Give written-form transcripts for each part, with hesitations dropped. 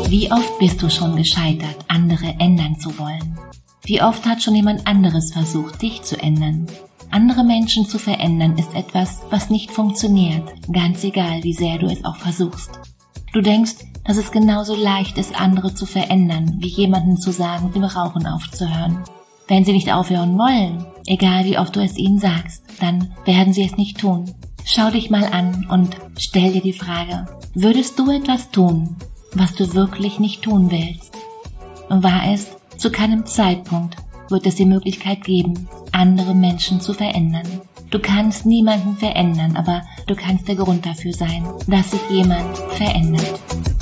Wie oft bist du schon gescheitert, andere ändern zu wollen? Wie oft hat schon jemand anderes versucht, dich zu ändern? Andere Menschen zu verändern ist etwas, was nicht funktioniert, ganz egal, wie sehr du es auch versuchst. Du denkst, dass es genauso leicht ist, andere zu verändern, wie jemanden zu sagen, mit dem Rauchen aufzuhören. Wenn sie nicht aufhören wollen, egal wie oft du es ihnen sagst, dann werden sie es nicht tun. Schau dich mal an und stell dir die Frage, würdest du etwas tun, was du wirklich nicht tun willst? Wahr ist, zu keinem Zeitpunkt wird es die Möglichkeit geben, andere Menschen zu verändern. Du kannst niemanden verändern, aber du kannst der Grund dafür sein, dass sich jemand verändert.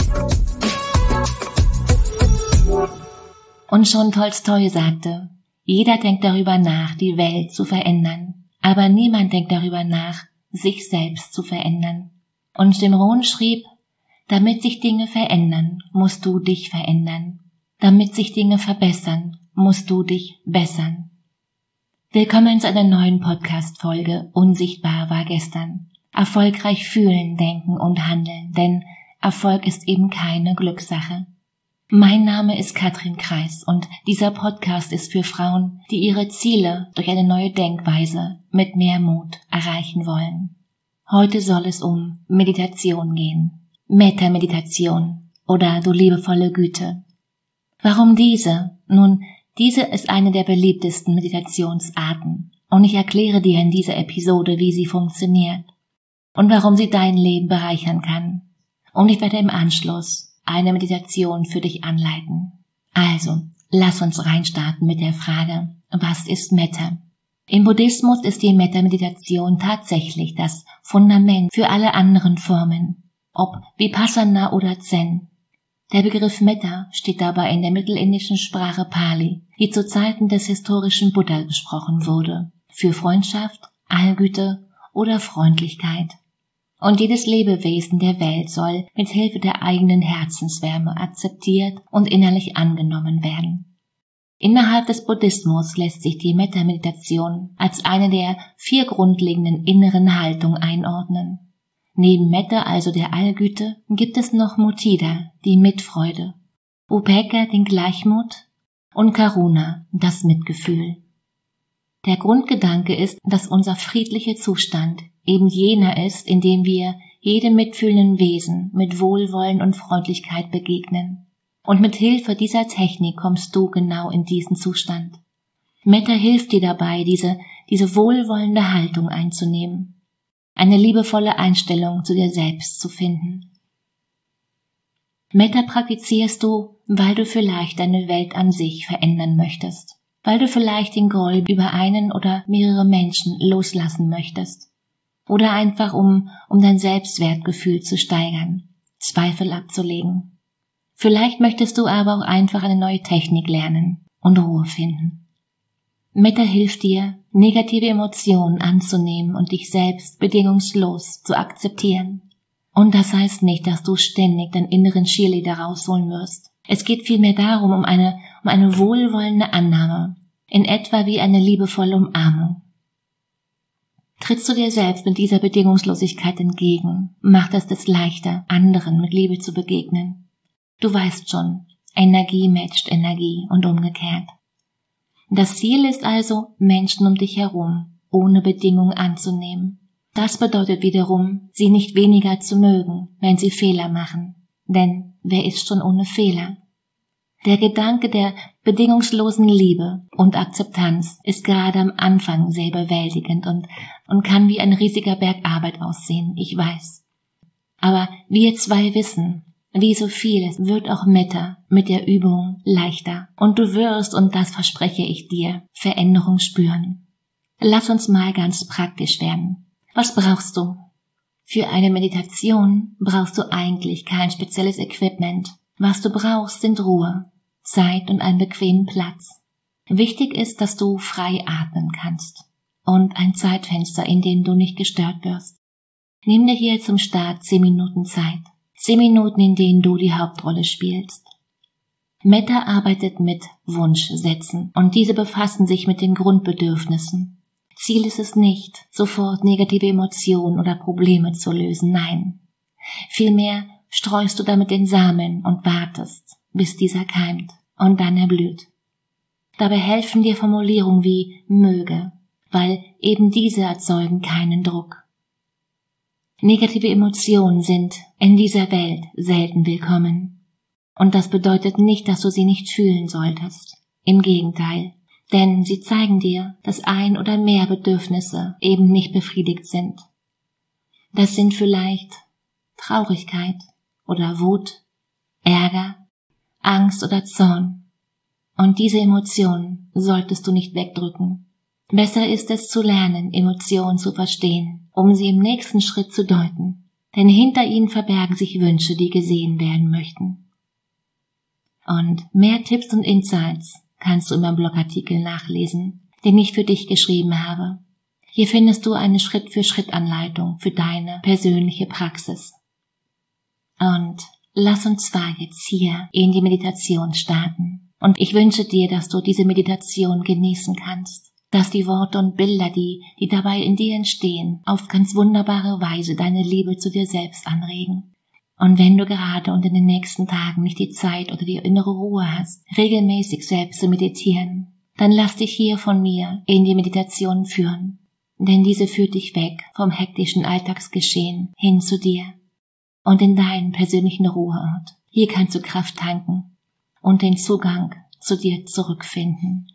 Und schon Tolstoi sagte, jeder denkt darüber nach, die Welt zu verändern, aber niemand denkt darüber nach, sich selbst zu verändern. Und Jim Rohn schrieb, damit sich Dinge verändern, musst du dich verändern. Damit sich Dinge verbessern, musst du dich bessern. Willkommen zu einer neuen Podcast-Folge Unsichtbar war gestern. Erfolgreich fühlen, denken und handeln, denn Erfolg ist eben keine Glückssache. Mein Name ist Katrin Kreis und dieser Podcast ist für Frauen, die ihre Ziele durch eine neue Denkweise mit mehr Mut erreichen wollen. Heute soll es um Meditation gehen. Metta-Meditation oder du liebevolle Güte. Warum diese? Nun, diese ist eine der beliebtesten Meditationsarten und ich erkläre dir in dieser Episode, wie sie funktioniert und warum sie dein Leben bereichern kann. Und ich werde im Anschluss eine Meditation für dich anleiten. Also, lass uns reinstarten mit der Frage, was ist Metta? Im Buddhismus ist die Metta-Meditation tatsächlich das Fundament für alle anderen Formen, ob Vipassana oder Zen. Der Begriff Metta steht dabei in der mittelindischen Sprache Pali, die zu Zeiten des historischen Buddha gesprochen wurde, für Freundschaft, Allgüte oder Freundlichkeit. Und jedes Lebewesen der Welt soll mit Hilfe der eigenen Herzenswärme akzeptiert und innerlich angenommen werden. Innerhalb des Buddhismus lässt sich die Metta-Meditation als eine der 4 grundlegenden inneren Haltungen einordnen. Neben Metta, also der Allgüte, gibt es noch Mudita, die Mitfreude, Upekkha, den Gleichmut und Karuna, das Mitgefühl. Der Grundgedanke ist, dass unser friedlicher Zustand eben jener ist, in dem wir jedem mitfühlenden Wesen mit Wohlwollen und Freundlichkeit begegnen. Und mit Hilfe dieser Technik kommst du genau in diesen Zustand. Metta hilft dir dabei, diese wohlwollende Haltung einzunehmen, eine liebevolle Einstellung zu dir selbst zu finden. Metta praktizierst du, weil du vielleicht deine Welt an sich verändern möchtest, weil du vielleicht den Groll über einen oder mehrere Menschen loslassen möchtest. Oder einfach um dein Selbstwertgefühl zu steigern, Zweifel abzulegen. Vielleicht möchtest du aber auch einfach eine neue Technik lernen und Ruhe finden. Metta hilft dir, negative Emotionen anzunehmen und dich selbst bedingungslos zu akzeptieren. Und das heißt nicht, dass du ständig deinen inneren Cheerleader rausholen wirst. Es geht vielmehr darum, um eine wohlwollende Annahme, in etwa wie eine liebevolle Umarmung. Trittst du dir selbst mit dieser Bedingungslosigkeit entgegen, macht es dir leichter, anderen mit Liebe zu begegnen. Du weißt schon, Energie matcht Energie und umgekehrt. Das Ziel ist also, Menschen um dich herum ohne Bedingung anzunehmen. Das bedeutet wiederum, sie nicht weniger zu mögen, wenn sie Fehler machen. Denn wer ist schon ohne Fehler? Der Gedanke der bedingungslosen Liebe und Akzeptanz ist gerade am Anfang sehr überwältigend und kann wie ein riesiger Berg Arbeit aussehen, ich weiß. Aber wir zwei wissen, wie so vieles wird auch Metta mit der Übung leichter. Und du wirst, und das verspreche ich dir, Veränderung spüren. Lass uns mal ganz praktisch werden. Was brauchst du? Für eine Meditation brauchst du eigentlich kein spezielles Equipment. Was du brauchst, sind Ruhe, Zeit und einen bequemen Platz. Wichtig ist, dass du frei atmen kannst und ein Zeitfenster, in dem du nicht gestört wirst. Nimm dir hier zum Start 10 Minuten Zeit. 10 Minuten, in denen du die Hauptrolle spielst. Metta arbeitet mit Wunschsätzen und diese befassen sich mit den Grundbedürfnissen. Ziel ist es nicht, sofort negative Emotionen oder Probleme zu lösen, nein. Vielmehr streust du damit den Samen und wartest, bis dieser keimt und dann erblüht. Dabei helfen dir Formulierungen wie möge, weil eben diese erzeugen keinen Druck. Negative Emotionen sind in dieser Welt selten willkommen. Und das bedeutet nicht, dass du sie nicht fühlen solltest. Im Gegenteil, denn sie zeigen dir, dass ein oder mehr Bedürfnisse eben nicht befriedigt sind. Das sind vielleicht Traurigkeit oder Wut, Ärger, Angst oder Zorn. Und diese Emotionen solltest du nicht wegdrücken. Besser ist es zu lernen, Emotionen zu verstehen, um sie im nächsten Schritt zu deuten. Denn hinter ihnen verbergen sich Wünsche, die gesehen werden möchten. Und mehr Tipps und Insights kannst du in meinem Blogartikel nachlesen, den ich für dich geschrieben habe. Hier findest du eine Schritt-für-Schritt-Anleitung für deine persönliche Praxis. Und lass uns zwar jetzt hier in die Meditation starten. Und ich wünsche dir, dass du diese Meditation genießen kannst, dass die Worte und Bilder, die dabei in dir entstehen, auf ganz wunderbare Weise deine Liebe zu dir selbst anregen. Und wenn du gerade und in den nächsten Tagen nicht die Zeit oder die innere Ruhe hast, regelmäßig selbst zu meditieren, dann lass dich hier von mir in die Meditation führen. Denn diese führt dich weg vom hektischen Alltagsgeschehen hin zu dir und in deinen persönlichen Ruheort. Hier kannst du Kraft tanken und den Zugang zu dir zurückfinden.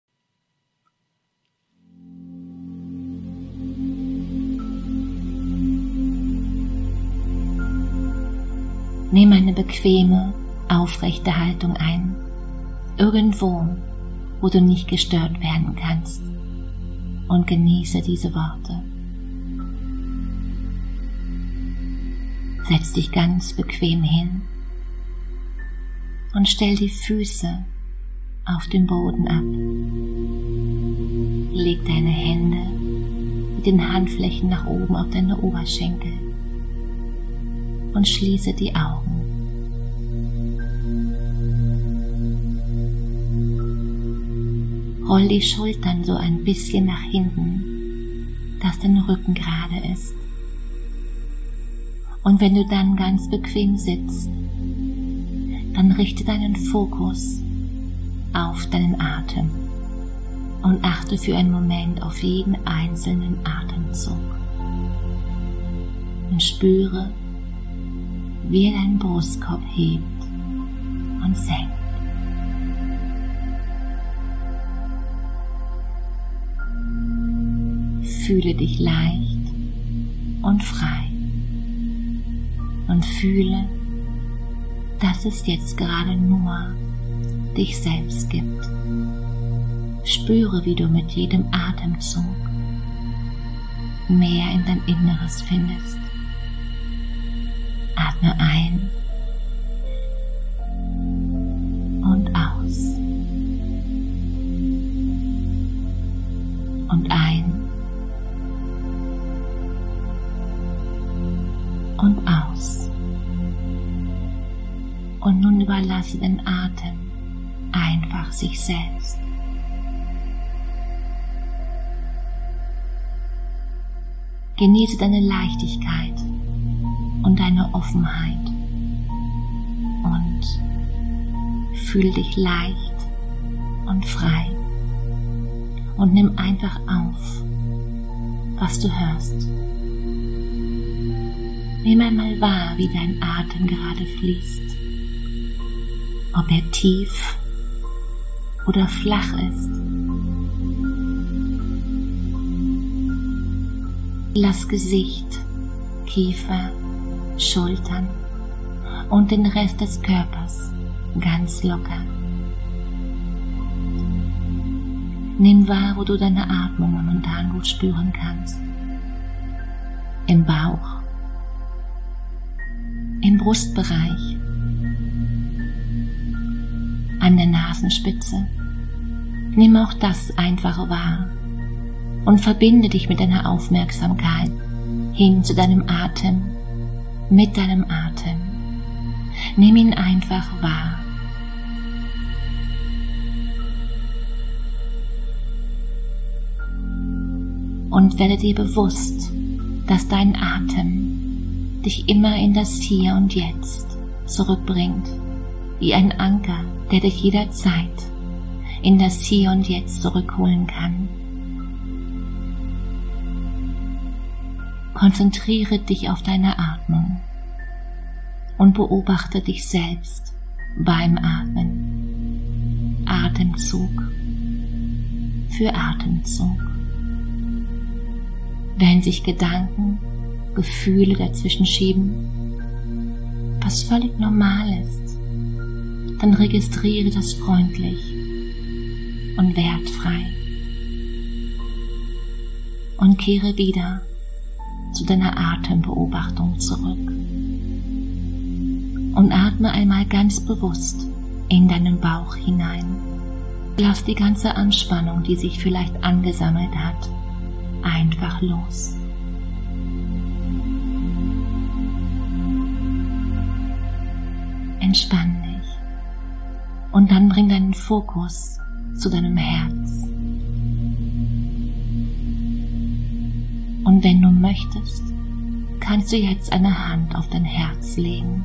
Nimm eine bequeme, aufrechte Haltung ein, irgendwo, wo du nicht gestört werden kannst, und genieße diese Worte. Setz dich ganz bequem hin und stell die Füße auf den Boden ab. Leg deine Hände mit den Handflächen nach oben auf deine Oberschenkel und schließe die Augen. Roll die Schultern so ein bisschen nach hinten, dass dein Rücken gerade ist. Und wenn du dann ganz bequem sitzt, dann richte deinen Fokus auf deinen Atem und achte für einen Moment auf jeden einzelnen Atemzug. Und spüre, wie er deinen Brustkorb hebt und senkt. Fühle dich leicht und frei und fühle, dass es jetzt gerade nur dich selbst gibt. Spüre, wie du mit jedem Atemzug mehr in dein Inneres findest. Atme ein und aus und ein und aus. Und nun überlasse den Atem einfach sich selbst. Genieße deine Leichtigkeit und deine Offenheit und fühle dich leicht und frei und nimm einfach auf, was du hörst. Nimm einmal wahr, wie dein Atem gerade fließt, ob er tief oder flach ist. Lass Gesicht, Kiefer, Schultern und den Rest des Körpers ganz locker. Nimm wahr, wo du deine Atmung momentan gut spüren kannst. Im Bauch, im Brustbereich, an der Nasenspitze. Nimm auch das einfach wahr und verbinde dich mit deiner Aufmerksamkeit hin zu deinem Atem, mit deinem Atem. Nimm ihn einfach wahr. Und werde dir bewusst, dass dein Atem dich immer in das Hier und Jetzt zurückbringt, wie ein Anker, der dich jederzeit in das Hier und Jetzt zurückholen kann. Konzentriere dich auf deine Atmung und beobachte dich selbst beim Atmen, Atemzug für Atemzug. Wenn sich Gedanken, Gefühle dazwischen schieben, was völlig normal ist, dann registriere das freundlich und wertfrei und kehre wieder zu deiner Atembeobachtung zurück und atme einmal ganz bewusst in deinen Bauch hinein. Lass die ganze Anspannung, die sich vielleicht angesammelt hat, einfach los. Entspann dich und dann bring deinen Fokus zu deinem Herz. Und wenn du möchtest, kannst du jetzt eine Hand auf dein Herz legen.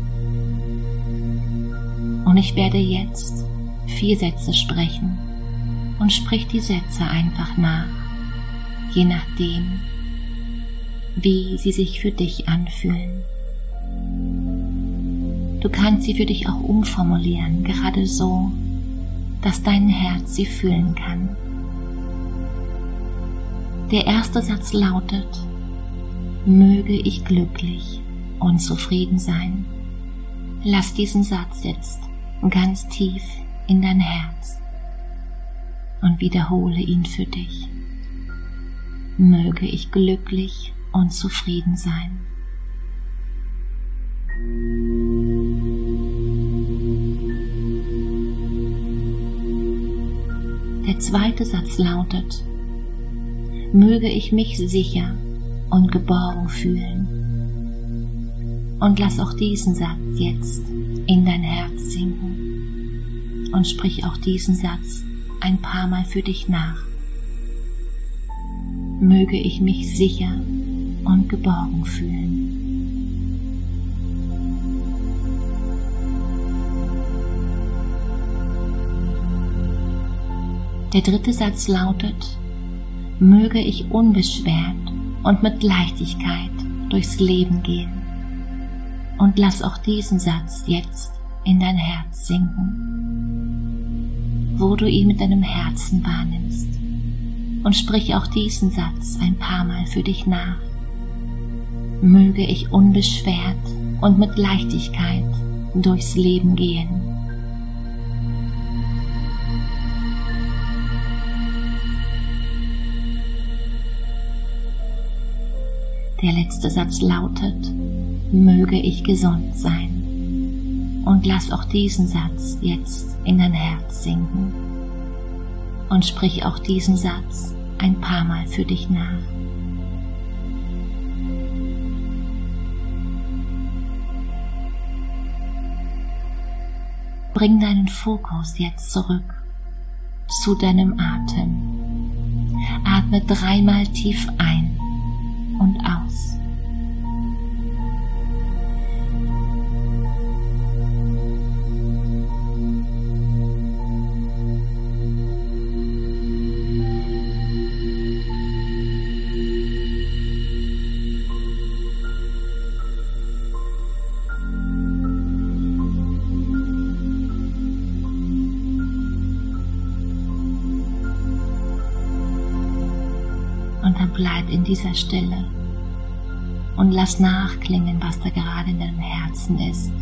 Und ich werde jetzt 4 Sätze sprechen und sprich die Sätze einfach nach, je nachdem, wie sie sich für dich anfühlen. Du kannst sie für dich auch umformulieren, gerade so, dass dein Herz sie fühlen kann. Der erste Satz lautet: Möge ich glücklich und zufrieden sein. Lass diesen Satz jetzt ganz tief in dein Herz und wiederhole ihn für dich. Möge ich glücklich und zufrieden sein. Der zweite Satz lautet: Möge ich mich sicher und geborgen fühlen. Und lass auch diesen Satz jetzt in dein Herz sinken und sprich auch diesen Satz ein paar Mal für dich nach. Möge ich mich sicher und geborgen fühlen. Der dritte Satz lautet: Möge ich unbeschwert und mit Leichtigkeit durchs Leben gehen. Und lass auch diesen Satz jetzt in dein Herz sinken, wo du ihn mit deinem Herzen wahrnimmst. Und sprich auch diesen Satz ein paar Mal für dich nach. Möge ich unbeschwert und mit Leichtigkeit durchs Leben gehen. Der letzte Satz lautet: Möge ich gesund sein. Und lass auch diesen Satz jetzt in dein Herz sinken. Und sprich auch diesen Satz ein paar Mal für dich nach. Bring deinen Fokus jetzt zurück zu deinem Atem. Atme 3-mal tief ein und aus. Und dann bleib in dieser Stille und lass nachklingen, was da gerade in deinem Herzen ist.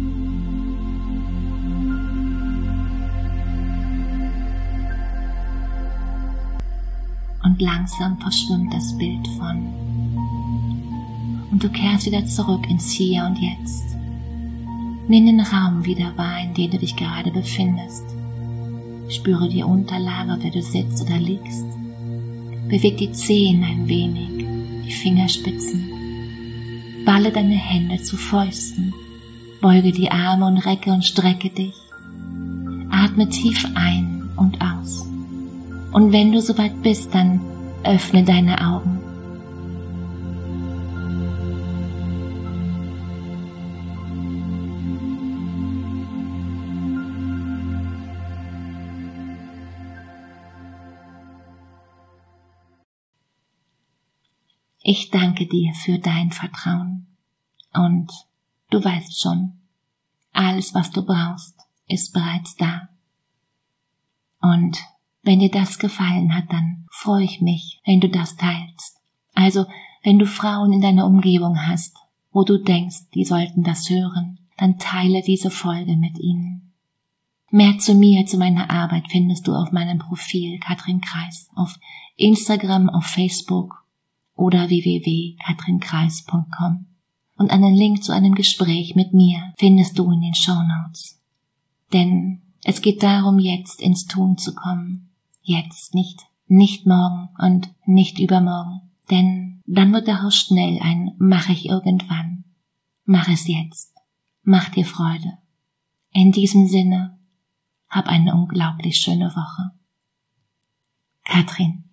Und langsam verschwimmt das Bild von. Und du kehrst wieder zurück ins Hier und Jetzt. Nimm den Raum wieder wahr, in dem du dich gerade befindest. Spüre die Unterlage, auf der du sitzt oder liegst. Beweg die Zehen ein wenig, die Fingerspitzen. Balle deine Hände zu Fäusten. Beuge die Arme und recke und strecke dich. Atme tief ein und aus. Und wenn du soweit bist, dann öffne deine Augen. Ich danke dir für dein Vertrauen. Und du weißt schon, alles, was du brauchst, ist bereits da. Und wenn dir das gefallen hat, dann freue ich mich, wenn du das teilst. Also, wenn du Frauen in deiner Umgebung hast, wo du denkst, die sollten das hören, dann teile diese Folge mit ihnen. Mehr zu mir, zu meiner Arbeit findest du auf meinem Profil Katrin Kreis, auf Instagram, auf Facebook oder www.katrinkreis.com. Und einen Link zu einem Gespräch mit mir findest du in den Shownotes. Denn es geht darum, jetzt ins Tun zu kommen. Jetzt, nicht morgen und nicht übermorgen. Denn dann wird daraus schnell ein mach ich irgendwann. Mach es jetzt. Mach dir Freude. In diesem Sinne, hab eine unglaublich schöne Woche. Katrin.